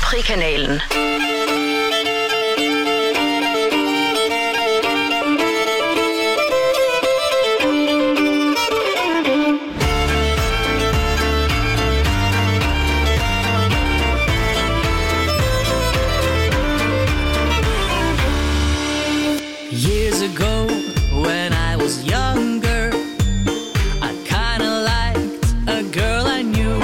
Frankrig-kanalen. Years ago, when I was younger, I kinda liked a girl I knew.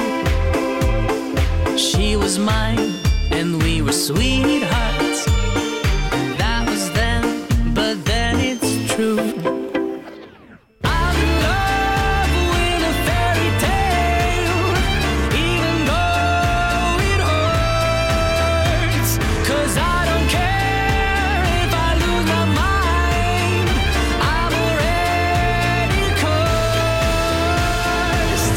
She was mine, and we were sweethearts. That was then, but then it's true. I'm in love with a fairy tale, even though it hurts. 'Cause I don't care if I lose my mind. I'm already cursed.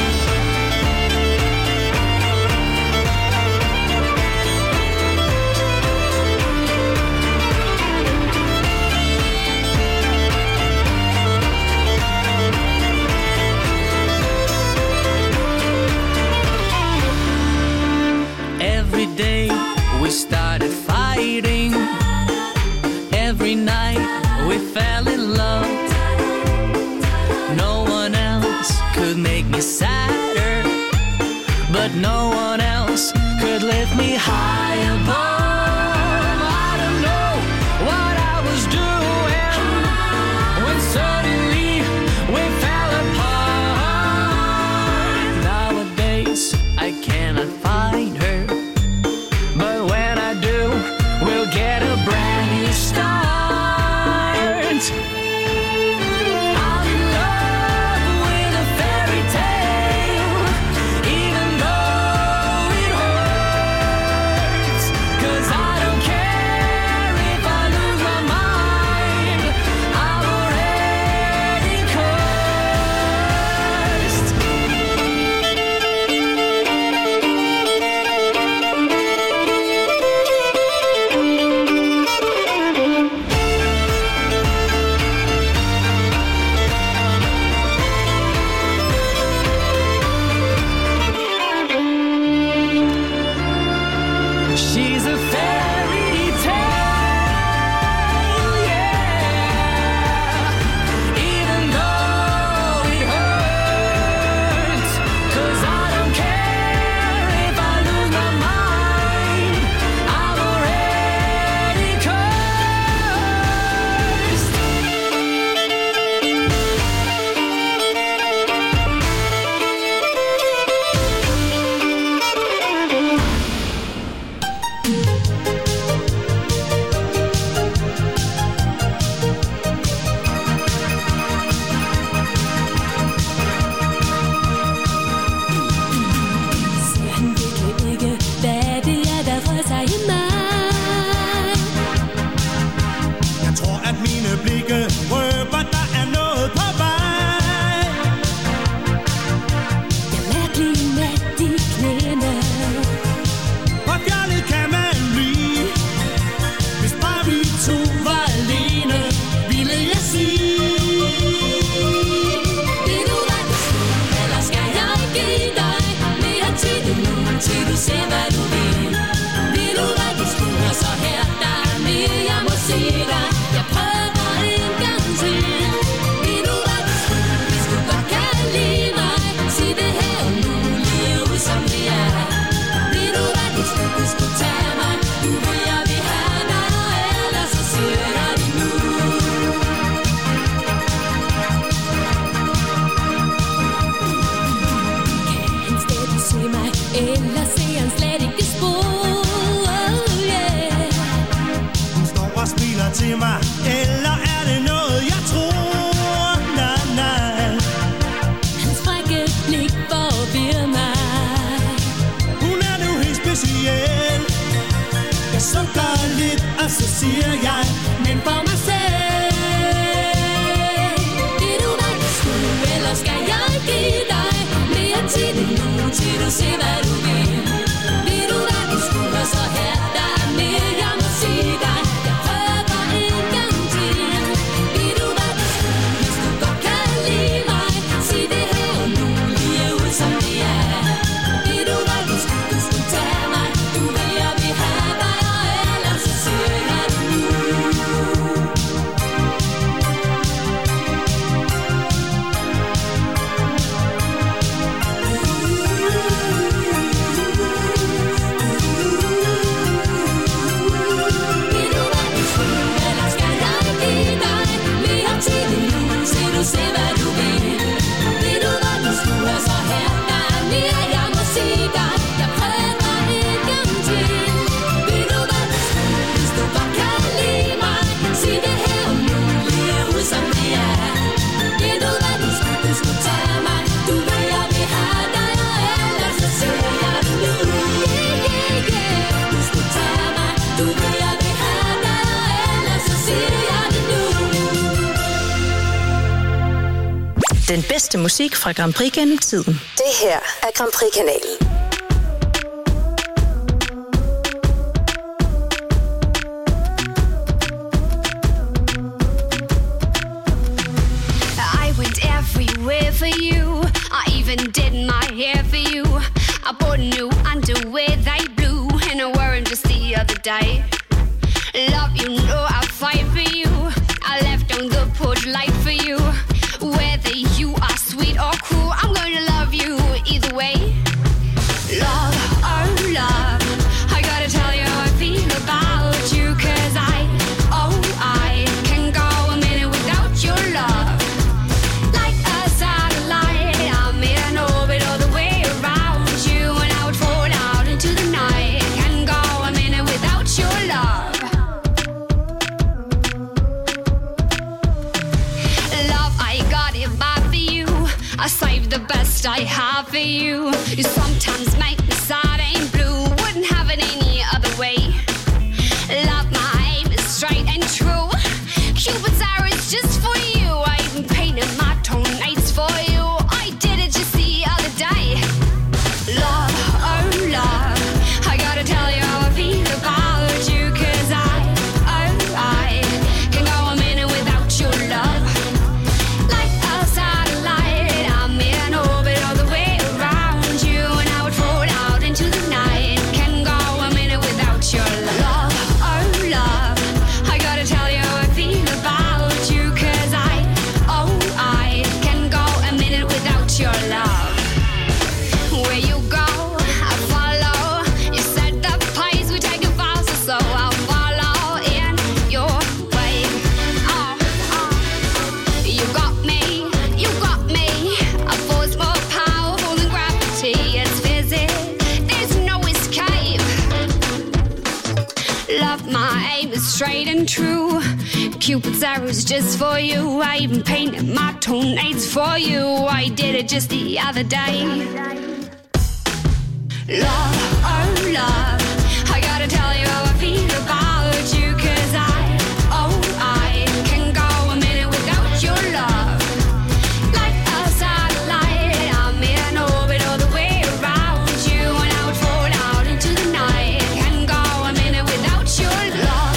Every day we started fighting. Every night we fell in love. No one else could make me sadder, but no one else could lift me high above. I don't know what I was doing when suddenly we fell apart. Nowadays I cannot find her, but when I do, we'll get a brand new start. I'm in love with a fairy tale, even though it hurts. 'Cause I don't care if I lose my mind. I'm already cursed. She's a fairy tale, yeah. Even though it hurts. 'Cause I don't care if I lose my mind. I'm already cursed. Ser han virkelig ikke, hvad det er, der rører sig i mig? Jeg tror, at mine blikke røber, der er noget på vej. Jeg mærker lige nat i knæene. Hvor fjollet kan man blive, hvis bare vi to var alene, ville jeg sige. Vil du hvad du skal, eller skal jeg give dig mere tid nu, til du ser, hvad du vil? Vil du hvad du skulle, så her, der er mere, jeg må sige dig. Jeg prøver en gang til. Vil du hvad du skulle, hvis du godt kan lide mig, sig det her og nu, lige ud som vi er. Vil du hvad du skulle tage mig, du vil jeg vil have dig, og ellers så siger jeg det nu. Kan han stadig se mig, eller ser han slet ikke spor? Oh, yeah. Hun står og smiler til mig, eller er det noget, jeg tror? Nej, nej. Hans frække blik forvirrer mig. Hun er nu helt speciel. Jeg sukker lidt, og så siger jeg, men for mig selv. Vil du hvad du skulle, eller skal jeg give dig mere tid nu, til du ser, hvad du vil? Vil du hvad du skulle, så her, der er mere, jeg må sige dig. Jeg prøver en gang til. Vil du hvad du skulle, hvis du godt kan lide mig, sig det her og nu, lige ud som vi er. Vil du hvad du skulle tage mig, du vil jeg Den bedste musik fra Grand Prix gennem tiden. Det her er Grand Prix-kanalen. Everywhere for you, I even did my hair for you. I bought new underwear, they blue, and I wore them just the other day. Love, you know I fight for you. I left on the porch light for you. Whether you are sweet or cruel, I'm gonna love you either way. Love, oh love, I gotta tell you how I feel about you, 'cause I can go a minute without your love. I save the best I have for you. You sometimes make me sad and blue. Wouldn't have it any other way. Love, my aim is straight and true. Cupid's arrow is just for you. I even painted my toenails for you. I did it just the other day. Love, oh love, I gotta tell you how I feel about you, 'cause I can go a minute without your love. Straight and true. Cupid's arrows just for you. I even painted my toenails for you. I did it just the other day. Love, oh love, I gotta tell you how I feel about you, 'cause I can go a minute without your love. Like a satellite, I'm in orbit all the way around you, and I would fall out into the night. Can go a minute without your love.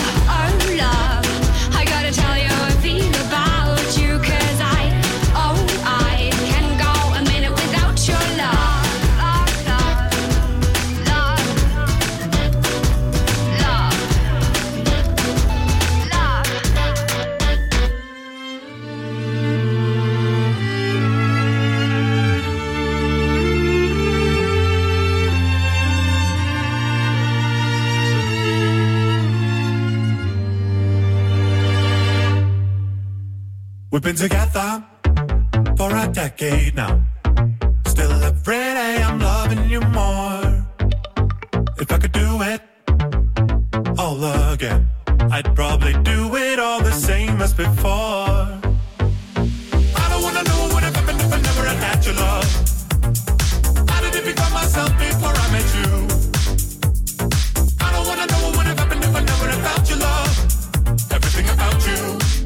We've been together for a decade now. Still every day I'm loving you more. If I could do it all again, I'd probably do it all the same as before. I don't wanna know what would have happened if I never had had your love. How did it become myself before I met you? I don't wanna know what would have happened if I never had felt your love. Everything about you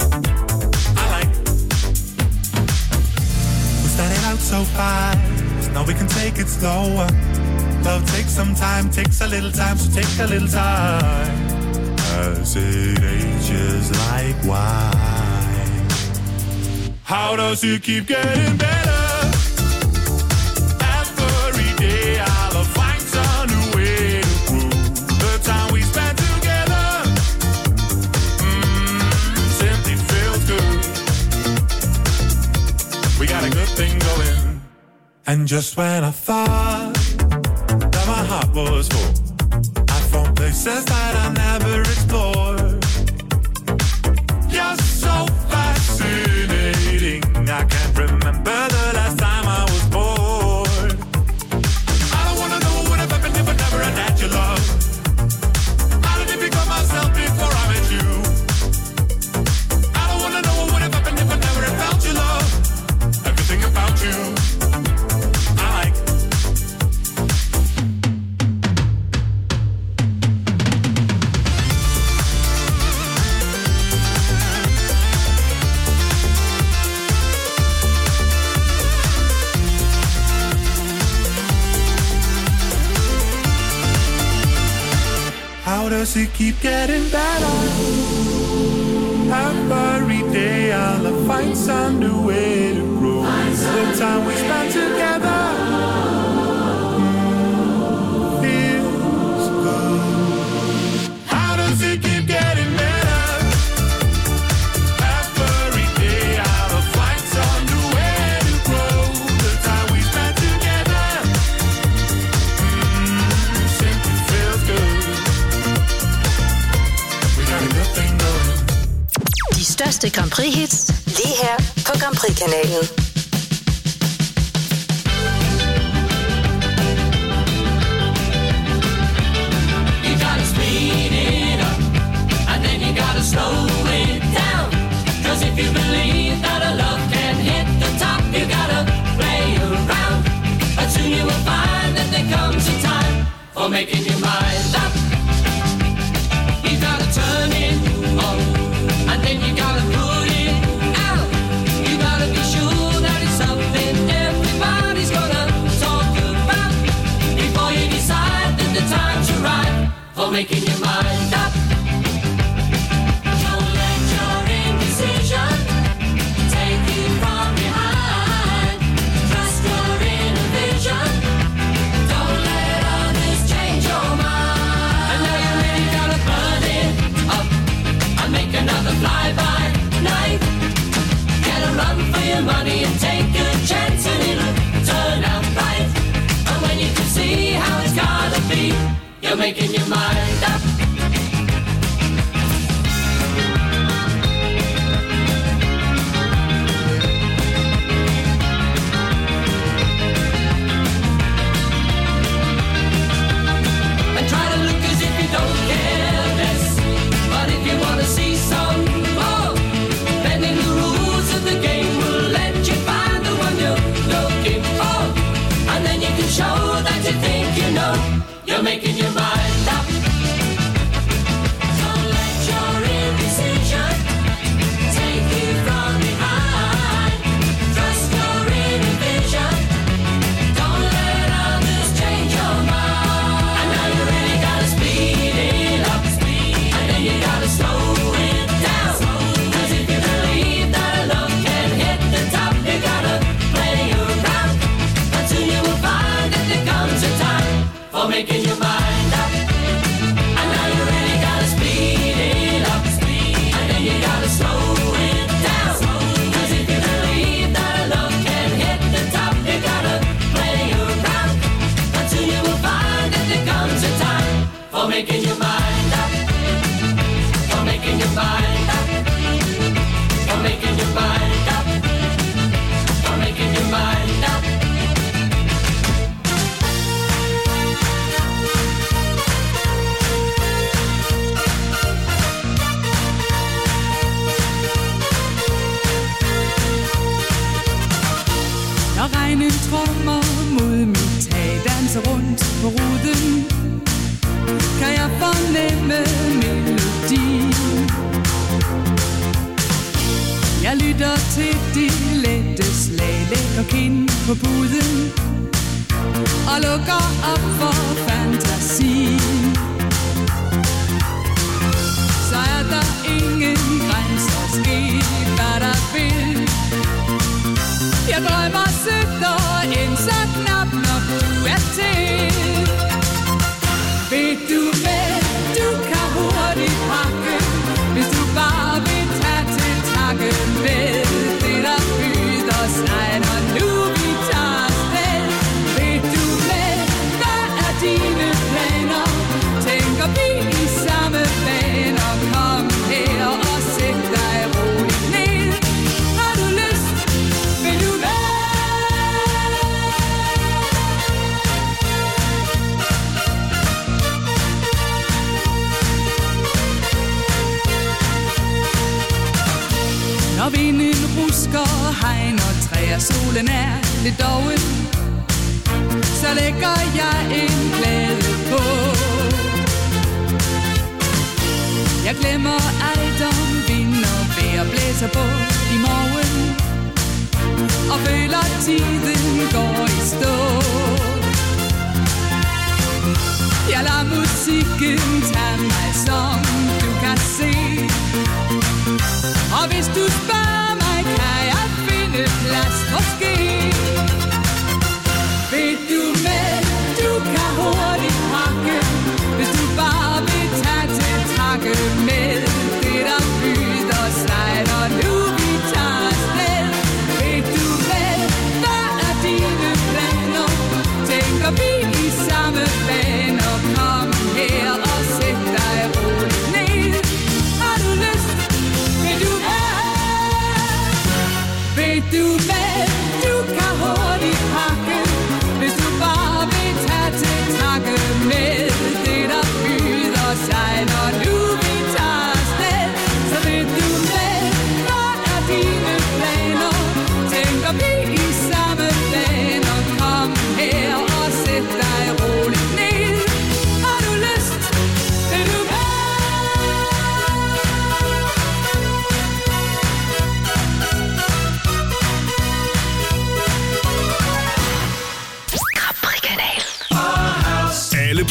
started out so fast, now we can take it slower. Love takes some time, takes a little time, so take a little time. As it ages like wine. How does it keep getting better? Every day I'll find some new way to prove the time we spent together. Simply feels good. We got a good thing going. And just when I thought that my heart was full, I found places that I never explored. You're so fascinating, I can't remember the last time I was bored. I don't wanna know what would have happened if I never had had your love. How did it become myself before I met you? I don't wanna know what would have happened if I never had felt your love. Everything about you I like. How does it keep getting better? Every day I'll find some new way to grow. The time we spend together feels good. How does it keep getting better? Every day I'll find some new way to grow. The time we spend together simply feels good. We got a good thing going. De største Grand Prix-hits Lige her på Grand Prix-kanalen. You gotta speed it up, and then you gotta slow it down. 'Cause if you believe that a love can hit the top, you gotta play around. But soon you will find that there comes a time for making your mind up. You gotta turn it on, and then you gotta put it out. You gotta be sure that it's something everybody's gonna talk about before you decide that the time's right for making your mind up. Don't let your indecision take you from behind. Trust your inner vision. Don't let others change your mind. And now you really gotta burn it up and make another fly-by night. Get a run for your money and take a chance and it'll turn out right. And when you can see how it's gotta be, you're making your mind up. And try to look as if you don't care less. But if you wanna see some more, bending the rules of the game will let you find the one you're looking for. And then you can show that you think you know you're making your mind up. Don't let your indecision take you from behind. Trust your inner vision. Don't let others change your mind. And now you really gotta speed it up, and then you gotta slow it down. 'Cause if you believe that a love can hit the top, you gotta play around. But soon you will find that there comes a time for making your mind up. And now you really gotta speed it up, and then you gotta slow it down. 'Cause if you believe that a love can hit the top, you gotta play around. But soon you will find that there comes a time for making your mind up. For making your mind up. For making your mind up. For making your mind up. Når regnen trommer mod mit tag, danser rundt på ruden, kan jeg fornemme melodien. Jeg lytter til de lette slag, lægger kind på puden og lukker op for fantasien. Så er der ingen grænser, ske hvad der vil. Jeg drømmer sødt og ind så knap, når du er til. Ved du hvad, du kan hurtigt pakke, hvis du bare vil tage til takke med det, der byder sig, når nu vi tager afsted. Ved du hvad er dine planer? Tænker vi i samme baner? Kom her og sæt dig roligt ned. Har du lyst? Vil du hvad? Når vinden rusker, hegn og træer, solen er lidt doven, så lægger jeg en plade på. Jeg glemmer alt om vind og vejr, blæser på i morgen, og føler tiden går i stå. Jeg lader musikken tage mig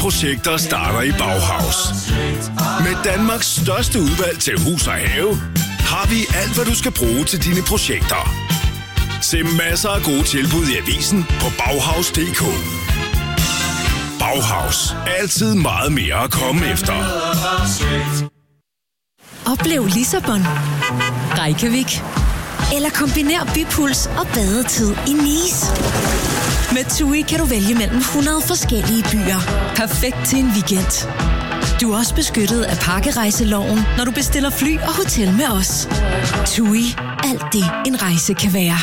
projekter starter i Bauhaus. Med Danmarks største udvalg til hus og have, har vi alt, hvad du skal bruge til dine projekter. Se masser af gode tilbud i avisen på Bauhaus.dk. Bauhaus. Altid meget mere at komme efter. Oplev Lissabon, Reykjavik eller kombiner bypuls og badetid i Nice. Med TUI kan du vælge mellem 100 forskellige byer. Perfekt til en weekend. Du er også beskyttet af pakkerejseloven, når du bestiller fly og hotel med os. TUI. Alt det, en rejse kan være.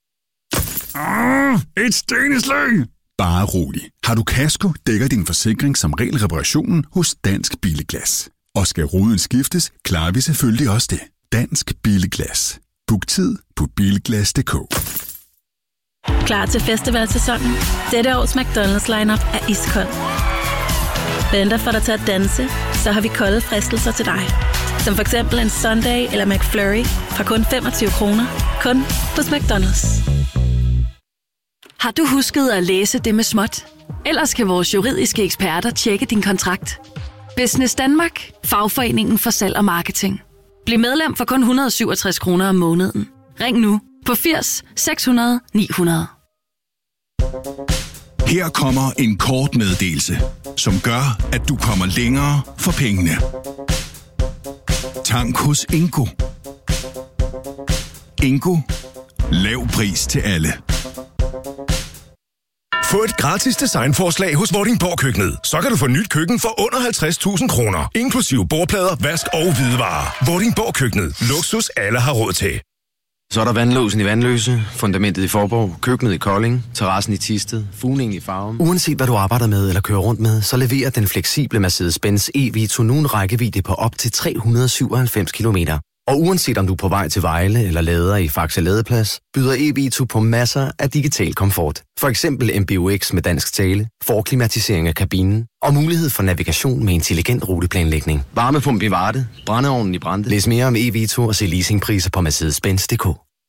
Et steneslag! Bare rolig. Har du kasko, dækker din forsikring som regel reparationen hos Dansk Billeglas. Og skal ruden skiftes, klarer vi selvfølgelig også det. Dansk Billeglas. Book tid på bilglas.dk. Klar til festivalsæsonen? Dette års McDonald's lineup er iskold. Venter for dig til at danse, så har vi kolde fristelser til dig. Som for eksempel en Sunday eller McFlurry fra kun 25 kroner. Kun hos McDonald's. Har du husket at læse det med småt? Ellers kan vores juridiske eksperter tjekke din kontrakt. Business Danmark. Fagforeningen for salg og marketing. Bliv medlem for kun 167 kroner om måneden. Ring nu på 80 600 900. Her kommer en kort meddelelse, som gør, at du kommer længere for pengene. Tank hos Ingo. Ingo. Lav pris til alle. Få et gratis designforslag hos Vordingborg Køkkenet. Så kan du få nyt køkken for under 50.000 kroner. Inklusive bordplader, vask og hvidevarer. Vordingborg Køkkenet. Luksus alle har råd til. Så er der vandlåsen i Vandløse, fundamentet i Forborg, køkkenet i Kolding, terrassen i Thisted, fugningen i Farum. Uanset hvad du arbejder med eller kører rundt med, så leverer den fleksible Mercedes-Benz e-Vito nu en rækkevidde på op til 397 kilometer. Og uanset om du er på vej til Vejle eller lader i Faxe Ladeplads, byder e-Vito på masser af digital komfort. For eksempel MBUX med dansk tale, forklimatisering af kabinen og mulighed for navigation med intelligent ruteplanlægning. Varmepump i Varde, brændeovnen i Brande. Læs mere om e-Vito og se leasingpriser på Mercedes-Benz.dk.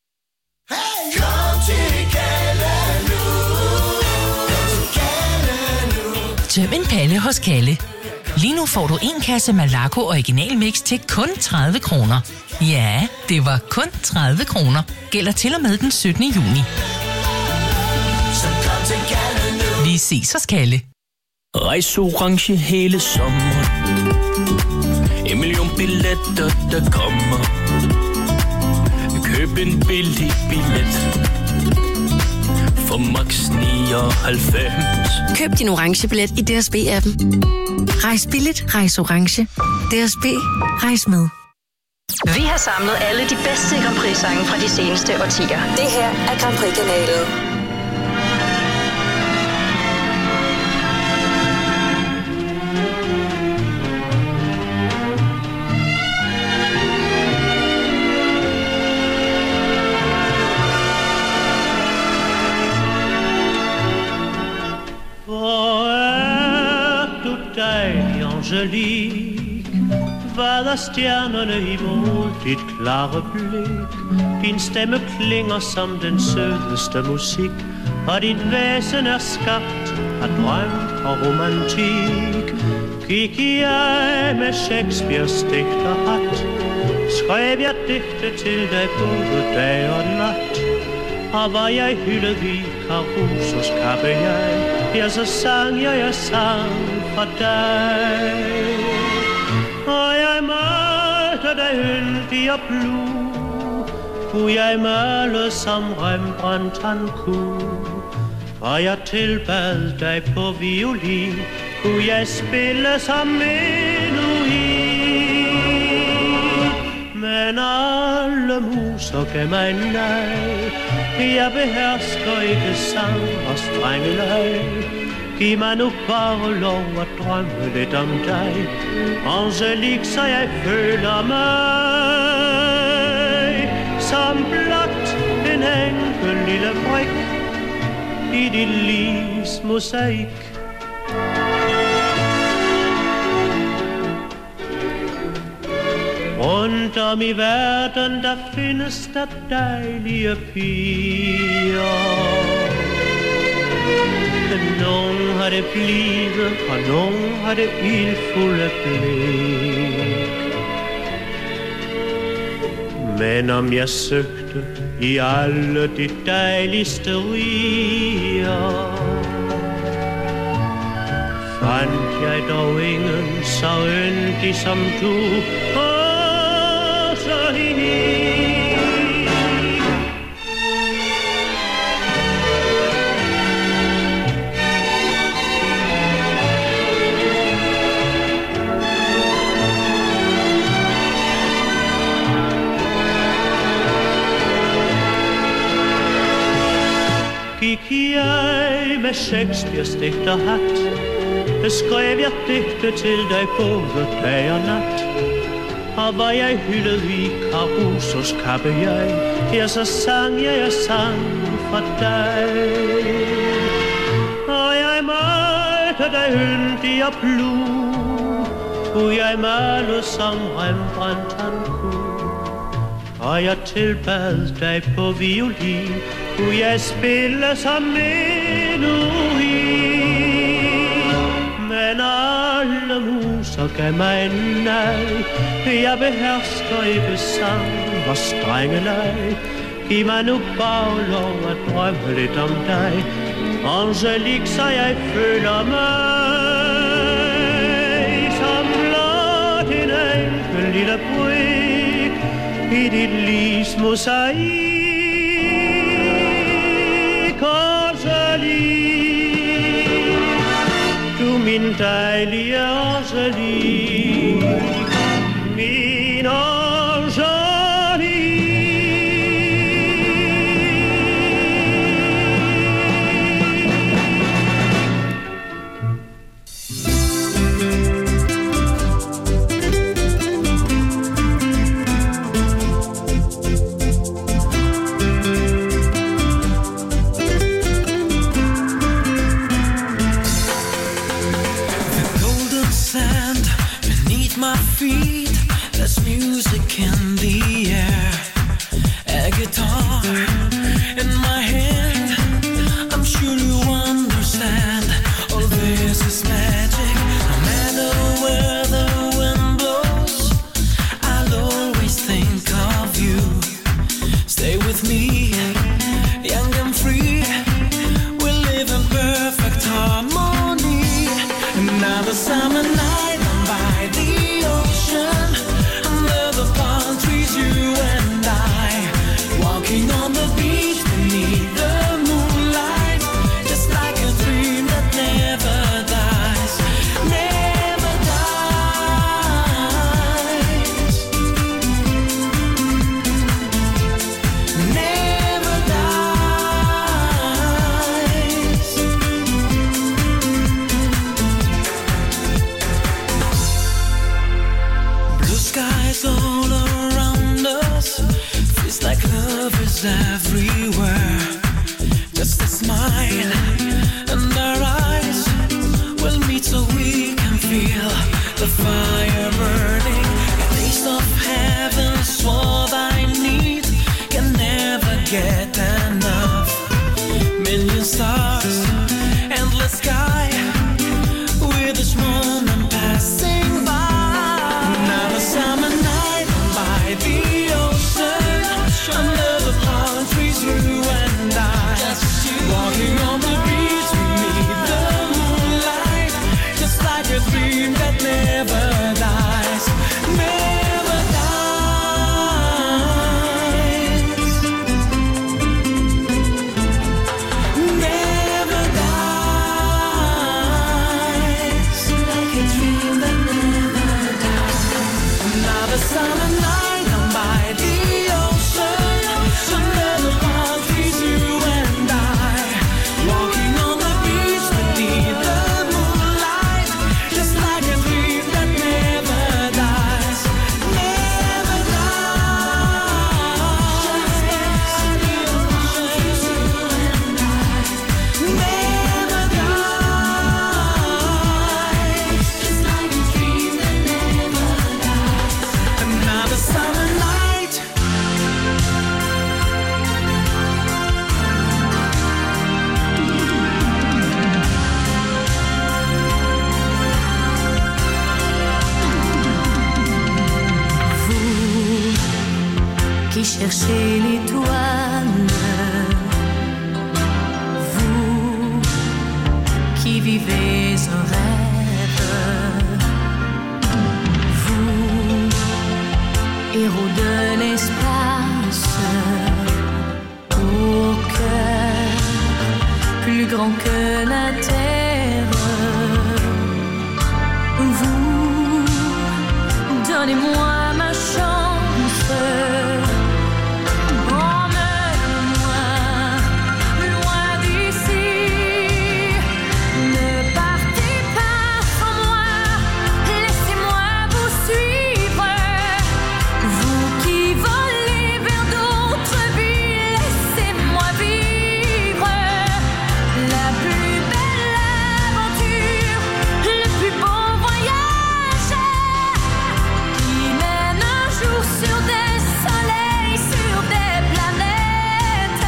Tøm en palle hos Kalle. Lige nu får du en kasse Malaco Original Mix til kun 30 kroner. Ja, det var kun 30 kroner. Gælder til og med den 17. juni. Vi ses hos Kalle. Rejseorange hele sommeren. En million billetter, der kommer. Køb en billig billet for max 99. Køb din orange billet i DSB-appen. Rejs billigt, rejs orange. DSB, rejs med. Vi har samlet alle de bedste Grand Prix-sange fra de seneste årtier. Det her er Grand Prix-kanalen. Angelique, vader stjernerne imod dit klare blik. Din stemme klinger som den sødeste musik, og dit væsen er skabt af drøm og romantik. Gik jeg med Shakespeares digterhat, skrev jeg digte til dig både dag og nat. Og var jeg hyldet i Carusos kappe ja, så sang jeg sang for dig. Og jeg malte dig yndig og blue, kunne jeg male som Rembrandt han kunne. Og jeg tilbad dig på violin, kunne jeg spille som menuhin. Men alle muser gav mig nej, jeg behersker ikke sang og strenge leg. Giv mig nu bare lov at drømme lidt om dig, Angelique, så jeg føler mig som blot en enkel lille brik i dit livs mosaik. Rundt om i verden, der findes der dejlige piger. nogen har det blide, og nogen har det ildfulde blik. Men om jeg søgte i alle de dejligste riger, fandt jeg dog ingen så yndig som du, og så gik jeg med Shakespeares digterhat, beskrev jeg digte til dig både dag og nat. Og var jeg hyldet i Carusos kappe jeg, ja, så sang jeg sang for dig. Og jeg malte dig yndig og blue, kunne jeg male som Rembrandt han kunne. Og jeg tilbad dig på violin, kunne jeg spille som menuhin. Men alle muser gav mig en nej, jeg behersker ikke sang og strenge leg. Giv mig nu bare lov at drømme lidt om dig, Angelique, så jeg føler mig som blot en enkel lille brik i dit livs mosaik. Du min dejlige Angelique, min Angelique. In the air, a guitar in my hand. I'm sure you understand. All this is magic. No matter where the wind blows, I'll always think of you. Stay with me, young and free. We'll live in perfect harmony. Another summer night, I'm by the ocean. The palm trees, you and I, walking on the beach beneath the moonlight, just like a dream that never dies, never dies, never dies. Blue skies all around us, feels like love is everywhere. Just a smile and our eyes will meet so we can feel the fire burning. A taste of heaven's what I need, can never get enough. Million stars, endless sky, with each moment passing by. Another summer night by the ocean, under the palm trees, you and I, walking on the beach beneath the moonlight, just like a dream that never dies. cherchez l'étoile. Vous qui vivez un rêve, vous, héros de l'espace, au cœur plus grand que la terre. Vous, donnez-moi ma chance. Emmenez-moi loin d'ici. Ne partez pas sans moi. Laissez-moi vous suivre. Vous qui volez vers d'autres vies, laissez-moi vivre la plus belle aventure, le plus beau voyage qui mène un jour sur des soleils, sur des planètes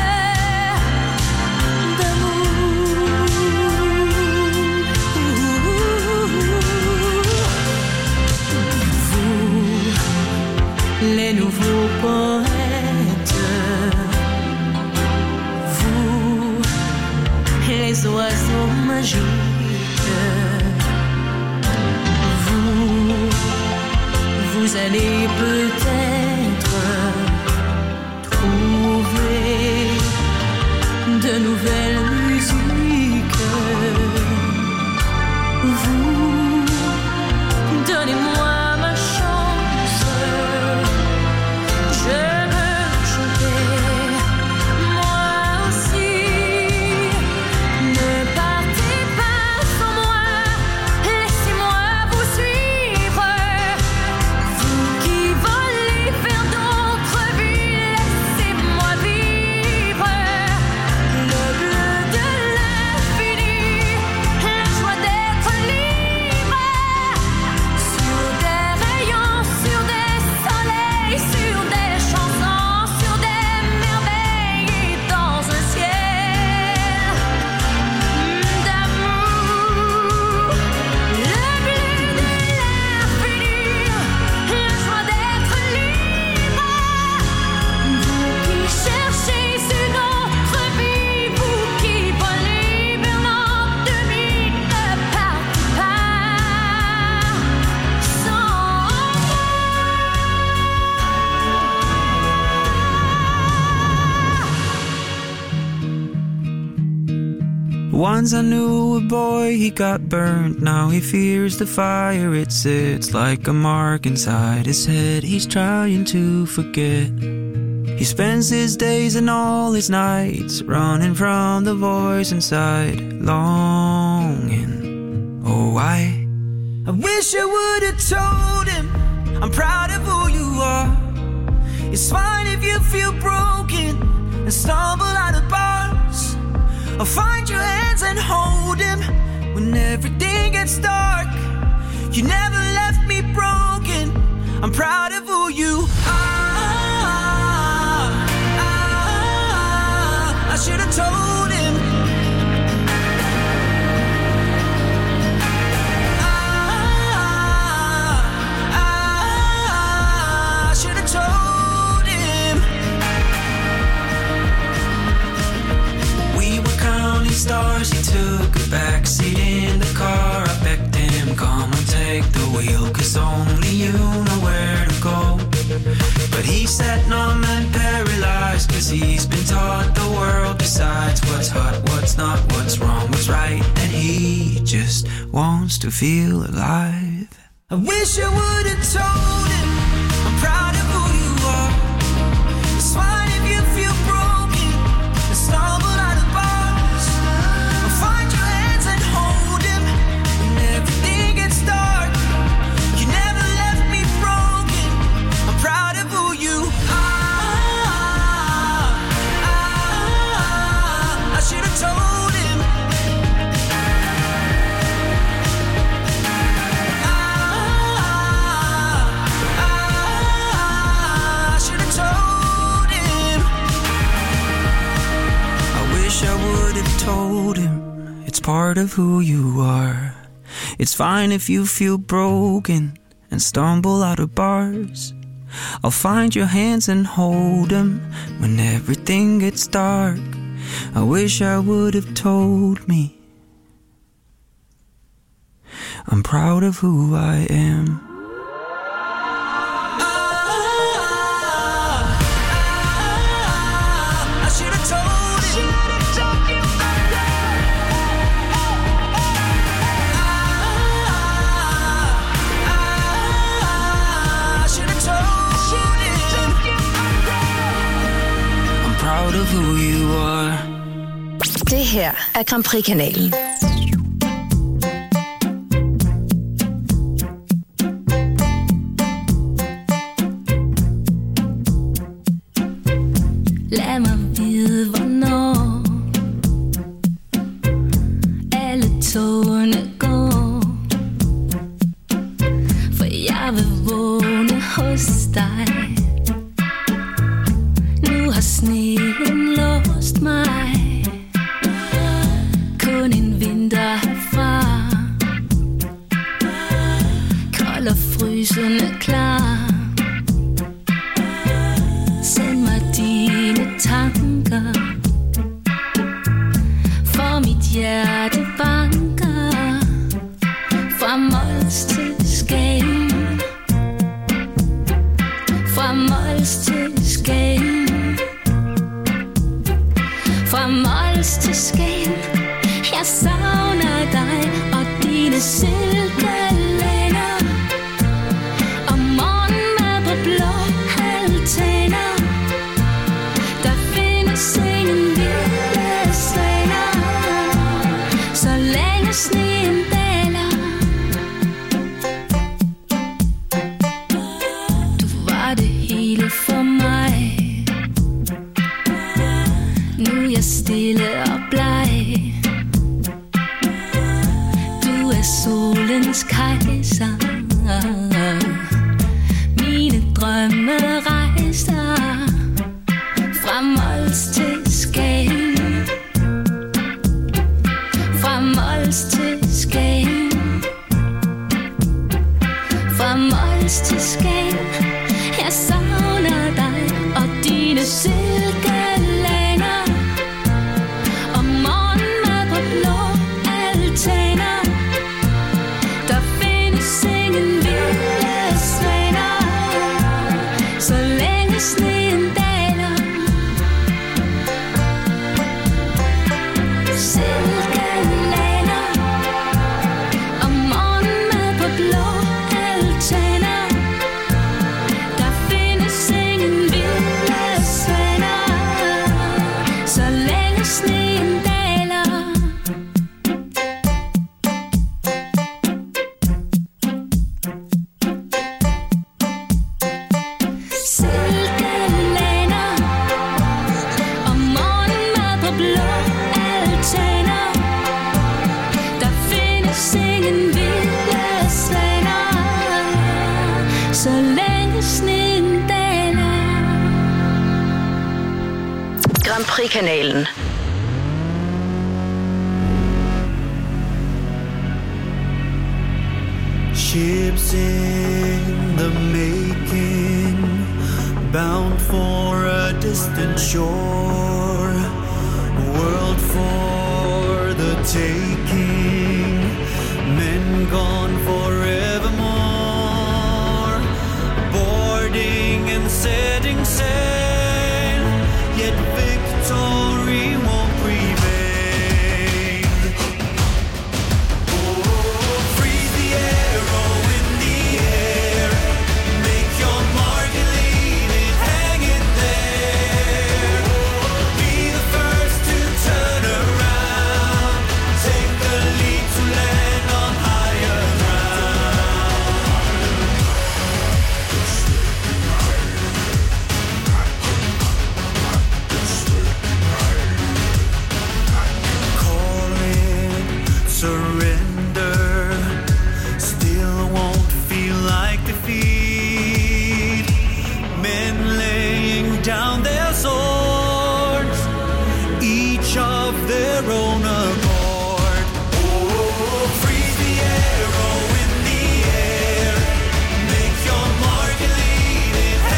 d'amour. Vous, les nouveaux poètes, vous, les oiseaux magiques, vous allez peut-être trouver de nouvelles musiques. Vous, donnez-moi ma chance. Je veux chanter, moi aussi. Ne partez pas sans moi, laissez-moi vous suivre. Vous qui volez vers d'autres vies, laissez-moi vivre le bleu de l'infini, la joie d'être libre. Sur des rayons, sur des soleils, sur des chansons, sur des merveilles et dans un ciel d'amour. Le bleu de l'infini, la joie d'être libre. Vous qui cherchez une autre vie, vous qui volez vers l'an-2000, ne partez pas sans Once I knew a boy, he got burned. Now he fears the fire, it sits like a mark inside his head. He's trying to forget. He spends his days and all his nights running from the voice inside, longing. Oh, I wish I would have told him I'm proud of who you are. It's fine if you feel broken and stumble out of bars. I'll find your hands and hold him when everything gets dark. You never left me broken. I'm proud of who you are. I should have told him. I should have told him. We were counting stars. He took a backseat in the car. I begged him, come and take the wheel, 'cause only you know where to go. But he sat numb and paralyzed, 'cause he's been taught the world decides what's hot, what's not, what's wrong, what's right, and he just wants to feel alive. I wish I would have told him I'm proud of who you are. It's fine if you feel broken and stumble out of bars. I'll find your hands and hold him when everything gets dark. You never left me broken. I'm proud of who you are. I should have told him. I should have told him. I wish I would have told him. It's part of who you are. It's fine if you feel broken and stumble out of bars. I'll find your hands and hold them when everything gets dark. I wish I would have told me I'm proud of who I am. I should have told you. I should have told you. I'm proud of who you are. Det her er Grand Prix-kanalen. Lad mig vide, hvornår alle togene går, for jeg vil vågne hos dig. Nu har sneen låst mig, kun en vinter herfra, kold og frysende klar. Send mig dine tanker, for mit hjerte banker fra Mols til Skagen, fra Mols til Skagen, fra Mols til Skagen. Jeg savner dig og dine silkelænder, og morgenmad på blå altaner. Der findes ingen vilde svaner, så længe sneen daler. Du var det hele for mig. Nu er jeg stille og bleg. Du er solens kejser. Mine drømme rejser fra Mols til Skagen, fra Mols til Skagen, fra Mols til Skagen. Jeg savner dig og dine silkelænder, og morgenmad på blå altaner. Der findes ingen vilde svaner, så længe sneen daler. Silkelænder, og morgenmad på blå altaner. Der findes ingen vilde svaner, så længe sneen daler. Silkelænder, og morgenmad på blå altaner. Der findes ingen vilde svaner, så længe sneen daler. Grand Prix-kanalen. Ships in the making, bound for a distant shore, world for the taking, men gone forevermore, boarding and setting sail, yet victory won't prevail. Freeze the arrow in the air, make your mark and leave it hanging there. Be the first to turn around, take the lead to land on higher ground. Call it surrender, still won't feel like defeat. Men laying down their swords, each of their own accord. Freeze the arrow in the air, make your mark and leave it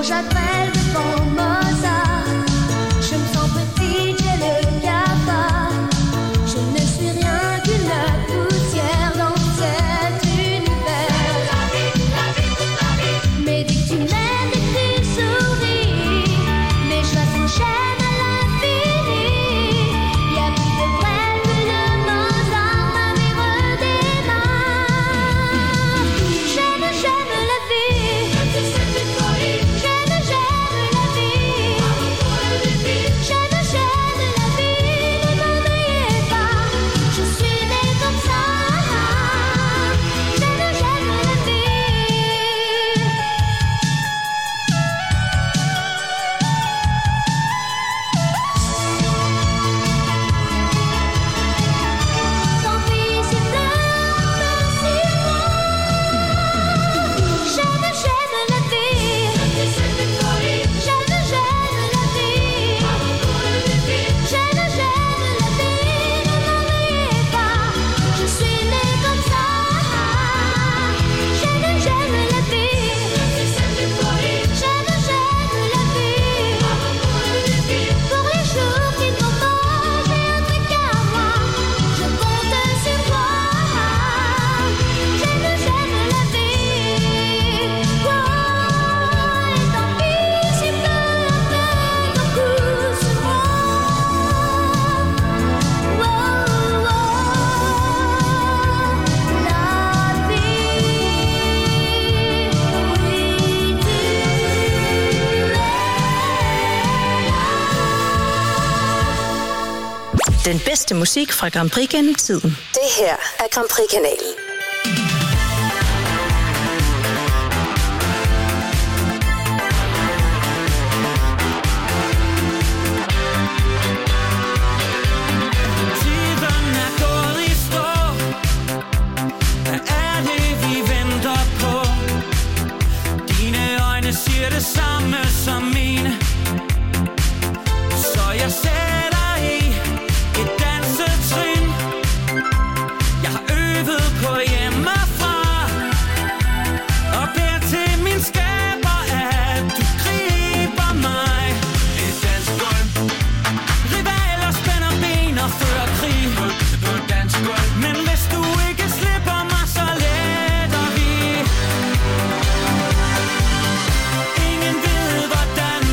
j'appelle le bon Mozart. Je me sens petite, j'ai le cafard. Je ne suis rien qu'une poussière dans cet univers. Mais dès que tu m'aimes, dès que tu souris, mes choix s'enchaînent à l'infini. Y'a plus de Brel, plus de Mozart, ma vie redémarre. J'aime la vie. J'aime la vie. J'aime la vie. Ne m'en veuillez pas. Je suis née comme ça. J'aime la vie. Tant pis si pleure, si moi. J'aime la vie. J'aime la vie. J'aime la vie. Ne m'en veuillez pas. Je suis née comme ça. J'aime la vie. J'aime la vie. Pour les jours qui commencent, j'ai un truc à moi. Je compte sur toi. J'aime la vie. Et tant pis si pleure beaucoup sur moi. La Den bedste musik fra Grand Prix gennem tiden. Det her er Grand Prix-kanalen. Tiden er gået i stå. Hvad er det, vi venter på? Dine øjne siger det samme som mine. Så jeg sætter i et dansetrin. Jeg har øvet på hjemmefra. Og beder til min skaber, at du griber mig. Et dansk gulv. Rivaler spænder ben og fører krig. På et dansk gulv. Men hvis du ikke slipper mig, så letter vi. Ingen ved, hvordan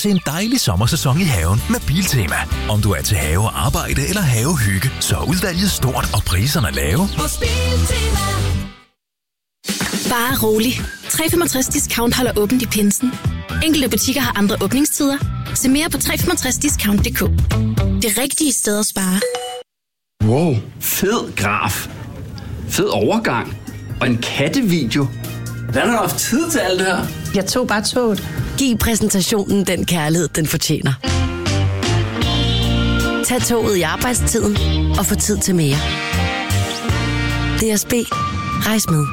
til en dejlig sommersæson i haven med Biltema. Om du er til have og arbejde eller havehygge, så er udvalget stort og priserne lave. Hos Biltema. Bare rolig. 365 Discount holder åbent i pinsen. Enkelte butikker har andre åbningstider. Se mere på 365discount.dk. Det rigtige sted at spare. Wow, fed graf. Fed overgang. Og en kattevideo. Hvordan har du haft tid til alt det her? Jeg tog bare toget. Giv præsentationen den kærlighed, den fortjener. Tag toget i arbejdstiden og få tid til mere. DSB. Rejs med.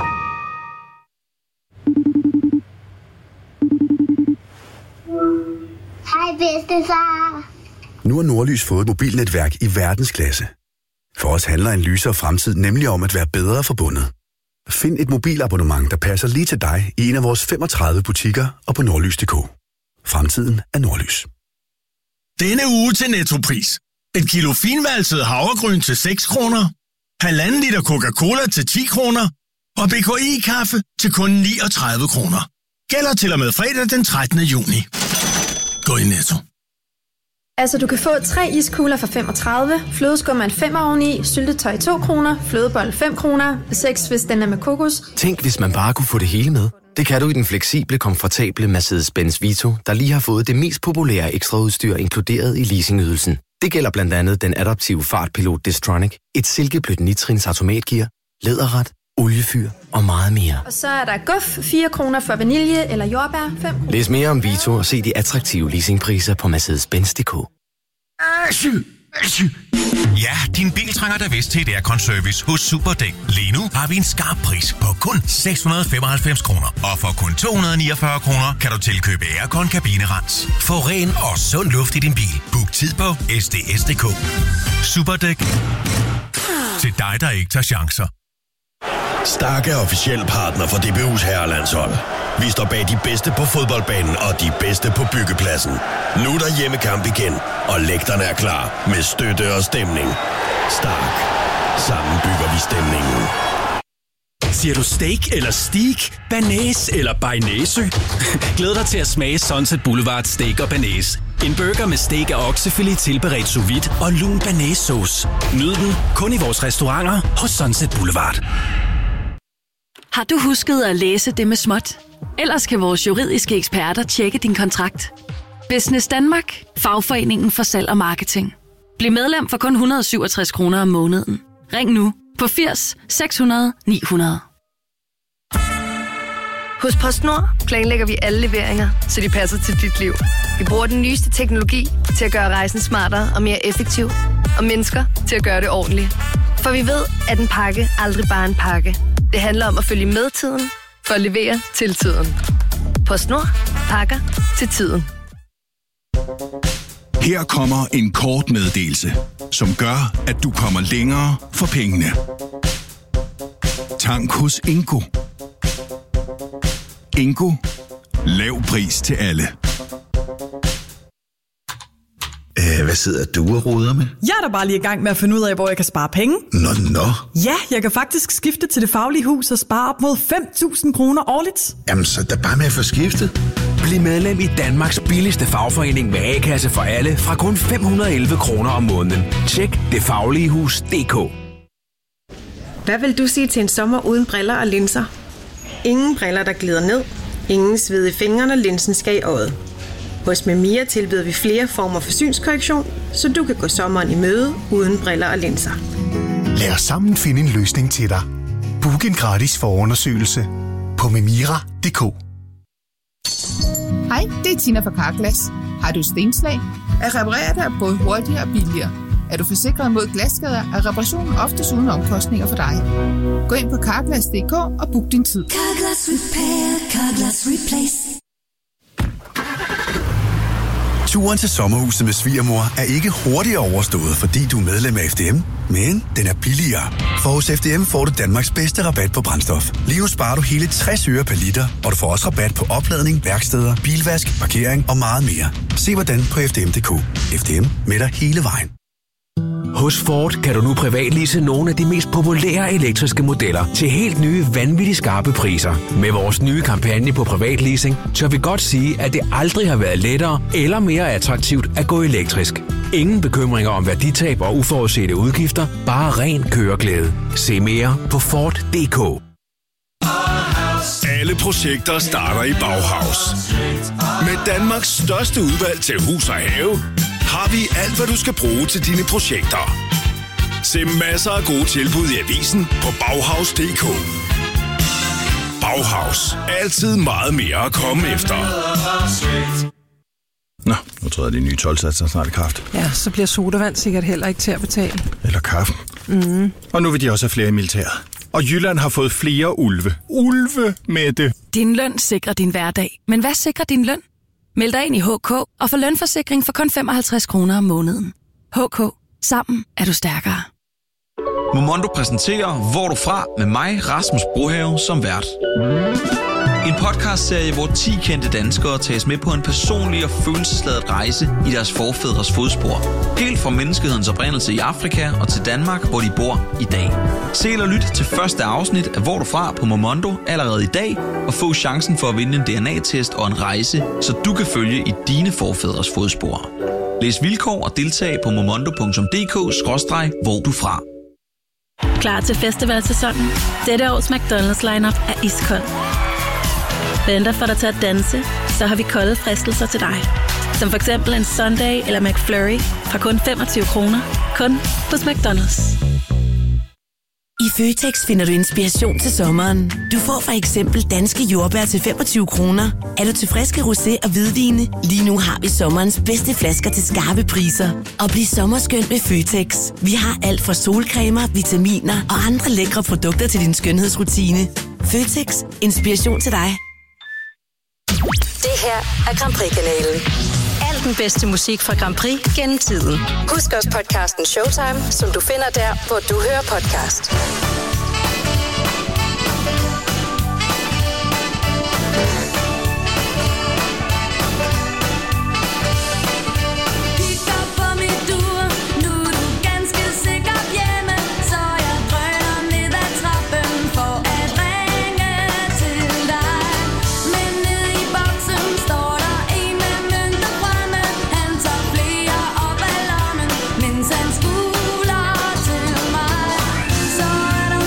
Hej bedstefar. Nu har Nordlys fået et mobilnetværk i verdensklasse. For os handler en lysere fremtid nemlig om at være bedre forbundet. Find et mobilabonnement, der passer lige til dig i en af vores 35 butikker og på nordlys.dk. Fremtiden er Nordlys. Denne uge til Nettopris. Et kilo finvalset havregryn til 6 kroner. 1,5 liter Coca-Cola til 10 kroner. Og BKI-kaffe til kun 39 kroner. Gælder til og med fredag den 13. juni. Gå i Netto. Altså, du kan få 3 iskugler for 35, flødeskum en 5 oveni, syltetøj 2 kroner, flødebold 5 kroner, 6 hvis den er med kokos. Tænk, hvis man bare kunne få det hele med. Det kan du i den fleksible, komfortable Mercedes-Benz Vito, der lige har fået det mest populære ekstraudstyr inkluderet i leasingydelsen. Det gælder blandt andet den adaptive fartpilot Distronic, et silkeblødt nitrins automatgear, læderret, oliefyr og meget mere. Og så er der guf, 4 kroner for vanilje eller jordbær, 5 kroner. Læs mere om Vito og se de attraktive leasingpriser på Mercedes-Benz.dk. Ja, din bil trænger da vist til et aircon-service hos Superdæk. Lige nu har vi en skarp pris på kun 695 kroner. Og for kun 249 kroner kan du tilkøbe aircon-kabinerens. Få ren og sund luft i din bil. Book tid på SDS.dk. Superdæk. Til dig, der ikke tager chancer. Stark er officiel partner for DBU's herrelandshold. Vi står bag de bedste på fodboldbanen og de bedste på byggepladsen. Nu er der hjemmekamp igen, og lægterne er klar med støtte og stemning. Stark. Sammen bygger vi stemningen. Siger du steak eller steak, banæs eller bearnaise? Glæd dig til at smage Sunset Boulevard Steak og Banæs. En burger med steak og oksefilet tilberedt sous vide og lun banæssauce. Nyd den kun i vores restauranter hos Sunset Boulevard. Har du husket at læse det med småt? Ellers kan vores juridiske eksperter tjekke din kontrakt. Business Danmark, fagforeningen for salg og marketing. Bliv medlem for kun 167 kroner om måneden. Ring nu på 80 600 900. Hos PostNord planlægger vi alle leveringer, så de passer til dit liv. Vi bruger den nyeste teknologi til at gøre rejsen smartere og mere effektiv, og mennesker til at gøre det ordentligt. For vi ved, at en pakke aldrig bare er en pakke. Det handler om at følge med tiden, for at levere til tiden. PostNord. Pakker til tiden. Her kommer en kort meddelelse, som gør, at du kommer længere for pengene. Tank hos Ingo. Ingo. Lav pris til alle. Hvad sidder du og roder med? Jeg er da bare lige i gang med at finde ud af, hvor jeg kan spare penge. Nå. Ja, jeg kan faktisk skifte til Det Faglige Hus og spare op mod 5.000 kroner årligt. Jamen, så er bare med at få skiftet. Bliv medlem i Danmarks billigste fagforening med A-kasse for alle fra kun 511 kroner om måneden. Tjek detfagligehus.dk. Hvad vil du sige til en sommer uden briller og linser? Ingen briller, der glider ned. Ingen sved i fingrene, og linsen skal i øjet. Hos Memia tilbyder vi flere former for synskorrektion, så du kan gå sommeren i møde uden briller og linser. Lad os sammen finde en løsning til dig. Book en gratis forundersøgelse på memira.dk. Hej, det er Tina fra Carglass. Har du stenslag? At reparere det er både hurtigere og billigere. Er du forsikret mod glasskader, er reparationen oftest uden omkostninger for dig. Gå ind på Carglass.dk og book din tid. Carglass Repair, Carglass Replace. Turen til sommerhuset med svigermor er ikke hurtigere overstået, fordi du er medlem af FDM, men den er billigere. For hos FDM får du Danmarks bedste rabat på brændstof. Lige nu sparer du hele 60 øre per liter, og du får også rabat på opladning, værksteder, bilvask, parkering og meget mere. Se hvordan på FDM.dk. FDM med dig hele vejen. Hos Ford kan du nu privatlease nogle af de mest populære elektriske modeller til helt nye, vanvittigt skarpe priser. Med vores nye kampagne på privatleasing, tør vi godt sige, at det aldrig har været lettere eller mere attraktivt at gå elektrisk. Ingen bekymringer om værditab og uforudsete udgifter, bare ren køreglæde. Se mere på Ford.dk. Alle projekter starter i Bauhaus. Med Danmarks største udvalg til hus og have, har vi alt, hvad du skal bruge til dine projekter. Se masser af gode tilbud i avisen på Bauhaus.dk. Bauhaus. Altid meget mere at komme efter. Nå, nu tror jeg, de nye 12-satser snart i kraft. Ja, så bliver sodavand sikkert heller ikke til at betale. Eller kaffe. Mm. Og nu vil de også have flere i militæret. Og Jylland har fået flere ulve. Ulve med det. Din løn sikrer din hverdag. Men hvad sikrer din løn? Meld dig ind i HK og få lønforsikring for kun 55 kroner om måneden. HK. Sammen er du stærkere. Momondo præsenterer Hvor du fra med mig, Rasmus Brohave, som vært. En podcastserie, hvor 10 kendte danskere tages med på en personlig og følelsesladet rejse i deres forfædres fodspor. Helt fra menneskehedens oprindelse i Afrika og til Danmark, hvor de bor i dag. Se eller lyt til første afsnit af Hvor du fra på Momondo allerede i dag, og få chancen for at vinde en DNA-test og en rejse, så du kan følge i dine forfædres fodspor. Læs vilkår og deltag på momondo.dk/hvor du fra. Klar til festivalsæsonen? Dette års McDonald's lineup er iskold. Venter for dig til at danse, så har vi kolde fristelser til dig. Som for eksempel en Sundae eller McFlurry fra kun 25 kroner. Kun hos McDonald's. I Føtex finder du inspiration til sommeren. Du får for eksempel danske jordbær til 25 kroner. Er du til friske rosé og hvidvine? Lige nu har vi sommerens bedste flasker til skarpe priser. Og bliv sommerskønt med Føtex. Vi har alt fra solcremer, vitaminer og andre lækre produkter til din skønhedsrutine. Føtex. Inspiration til dig. Det her er Grand Prix-kanalen. Al den bedste musik fra Grand Prix gennem tiden. Husk også podcasten Showtime, som du finder der, hvor du hører podcast. Så er der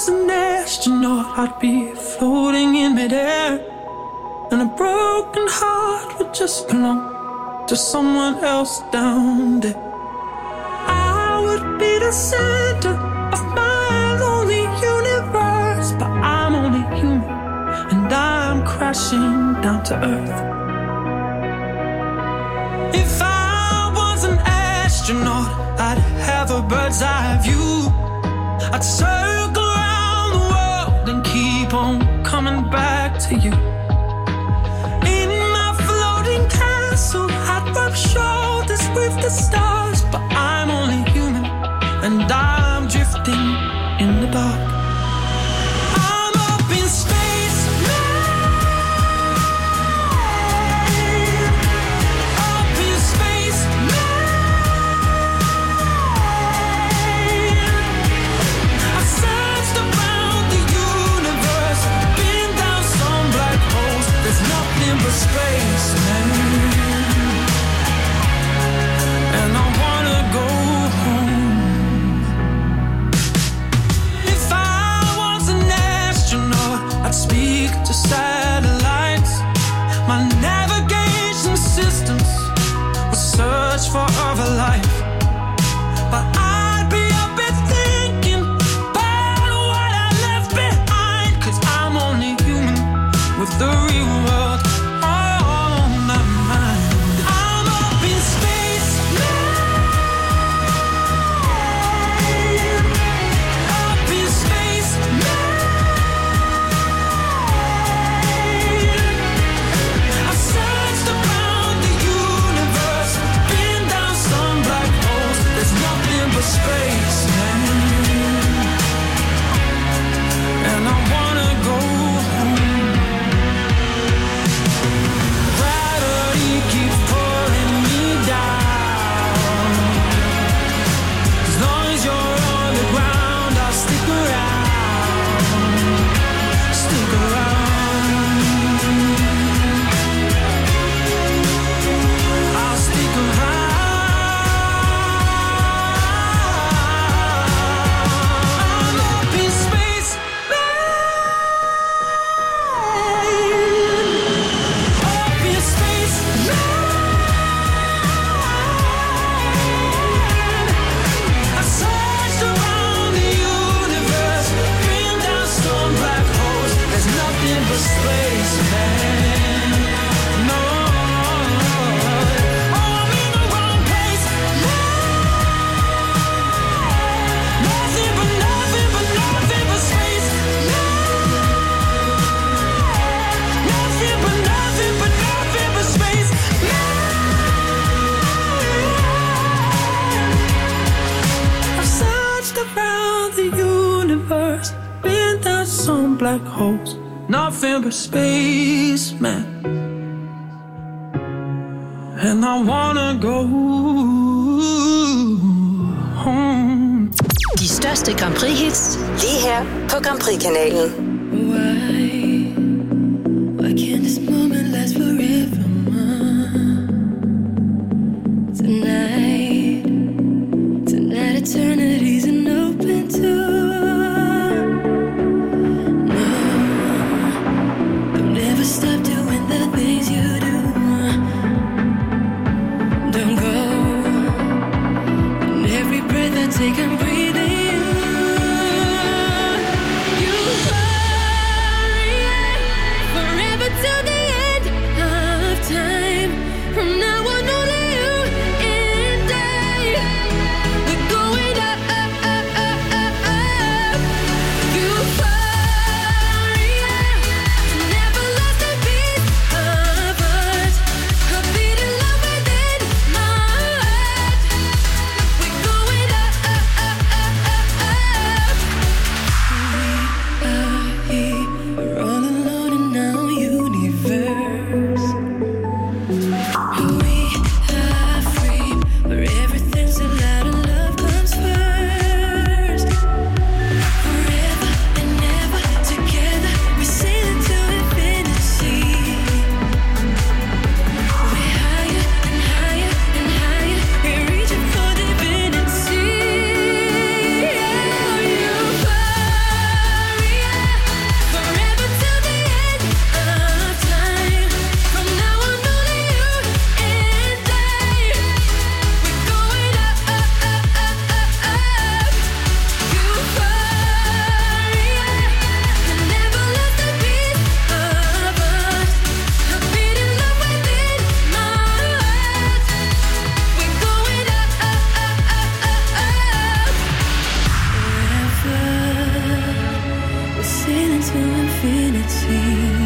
was an astronaut, I'd be floating in midair, and a broken heart would just belong to someone else down there. I would be the center of my lonely universe, but I'm only human, and I'm crashing down to earth. If I was an astronaut, I'd have a bird's eye view. I'd circle around the world and keep on coming back to you. In my floating castle, I'd rub shoulders with the stars, but I'm only human, and I'm drifting in the dark. I'm up in space, up in space, I've searched around the universe, been down some black holes. There's nothing but space, man, and I wanna go home. If I was an astronaut, I'd speak to satellites. My navigation systems would search for other life, but I'd be up there thinking about what I left behind, 'cause I'm only human with the real world on my mind. I'm up in space, up in space, I've searched around the universe, been down some black holes. There's nothing but space, man, and I wanna go home. Gravity keeps pulling me down. As long as you're on the ground, I'll stick around, stick around. I'll stick around. I'm up in space, up in space, I've searched around the universe, been down some black holes. There's nothing but space, man. No, oh, I'm in the wrong place. Nothing but nothing but nothing but space. Nothing but nothing but nothing but space. I've searched around the universe, been down some black holes. Nothing but space, man, and I wanna go home. De største Grand Prix-hits lige her på Grand Prix-kanalen. Why can't this moment last forever, Tonight, eternity's an open door. No, don't ever stop doing the things you do. Don't go. And every breath I take, I'm breathing you. You hurry, forever till the end of time. From now on, only you and I. We're going up, up, up, up, up, up. You hurry, never lost a beat of us. A beat of love within my heart. We're going up, up, up, infinity.